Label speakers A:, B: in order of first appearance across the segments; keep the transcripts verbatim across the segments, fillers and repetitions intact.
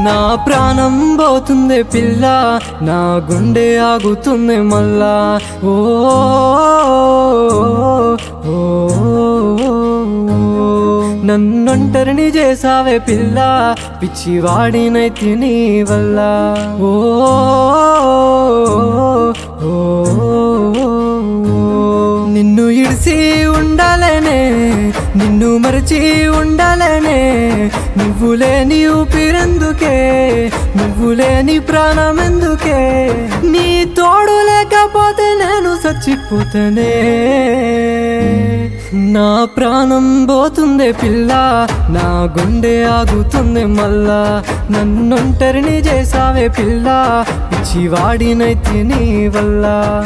A: నా ప్రాణం పోతుంది పిల్ల, నా గుండె ఆగుతుంది మళ్ళా. ఓ ఓ నన్నొంటరిని చేసావే పిల్ల, పిచ్చివాడినైతి నీ వల్ల. ఓ ఓ నిన్ను ఇడిసి ఉండాలనే, నిన్ను మరచి ఉండాలనే, నువ్వు లేని ఊపిరెందుకే, నువ్వు లేని ప్రాణం ఎందుకే, నీ తోడు లేకపోతే నేను చచ్చిపోతానే. నా ప్రాణం పోతుంది పిల్ల, నా గుండె ఆగుతుంది మళ్ళా. నన్నొంటరిని చేసావే పిల్ల, పిచ్చివాడినైతి నీ వల్ల.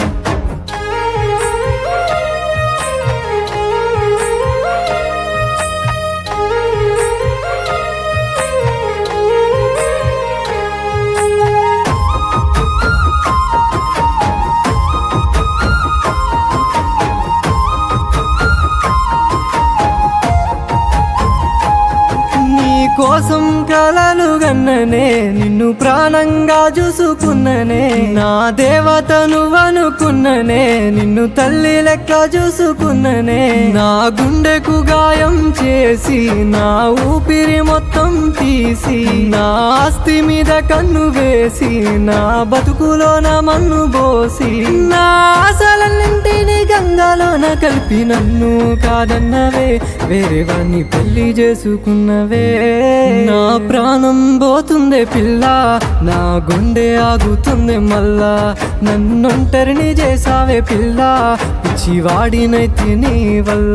A: కోసం కలలు గన్ననే, నిన్ను ప్రాణంగా చూసుకున్ననే, నా దేవత నువ్వనుకున్ననే, నిన్ను తల్లి లెక్క చూసుకున్ననే. నా గుండెకు గాయం చేసి, నా ఊపిరి మొత్తం తీసి, నా ఆస్తి మీద కన్ను వేసి, నా బతుకులోన మన్ను పోసి, నా ఆశలన్నింటినీ గంగలోన కలిపి నన్ను కాదన్నవే, వేరే వాణ్ణి పెళ్లి చేసుకున్నవే. నా ప్రాణం పోతుంది పిల్ల, నా గుండె ఆగుతుంది మళ్ళా. నన్నొంటరిని చేసావే పిల్ల, పిచ్చివాడినైతి నీ వల్ల.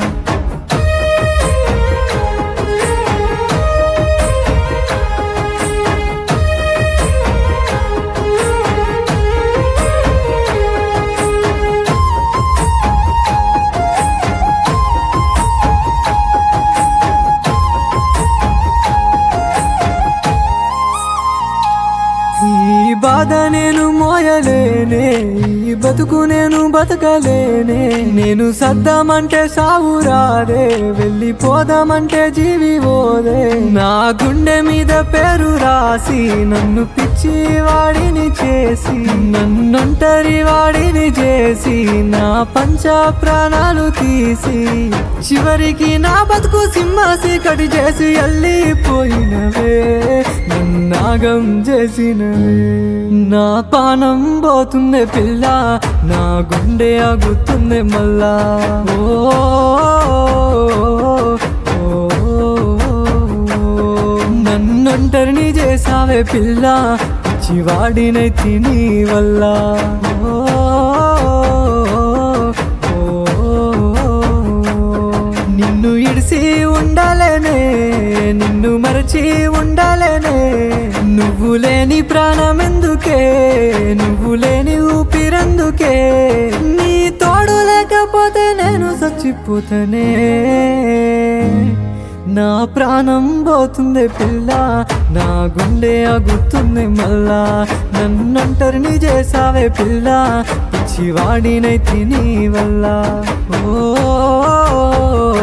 A: ఈ బాధ నేను మోయలేనే, ఈ బతుకు నేను బతకలేనే, నేను సద్దామంటే సావు రాదే, వెళ్ళిపోదామంటే జీవి పోదే. నా గుండె మీద పేరు రాసి, నన్ను పిచ్చి వాడిని చేసి, నన్నొంటరి వాడిని చేసి, నా పంచ ప్రాణాలు తీసి, చివరికి నా బతుకు సింహాసి కటి చేసి వెళ్ళిపోయినవే, నన్నాగం చేసినవే. నా పానం పోతుంది పిల్ల, నా గుండె ఆగుతుంది మళ్ళా. ఓ నన్నొంటరిని చేసావే పిల్ల, పిచ్చివాడినైతి నీ వల్ల. నిన్ను ఇడిసి ఉండాలనే, నిన్ను మరచి ఉండాలనే, నువ్వు లేని ప్రాణం ఎందుకే, నువ్వు లేని ఊపిరెందుకే, నీ తోడు లేకపోతే నేను చచ్చిపోతానే. నా ప్రాణం పోతుంది పిల్ల, నా గుండె ఆగుతుంది మళ్ళా. నన్నొంటరిని చేసావే పిల్ల, పిచ్చివాడినైతి నీ వల్ల. ఓ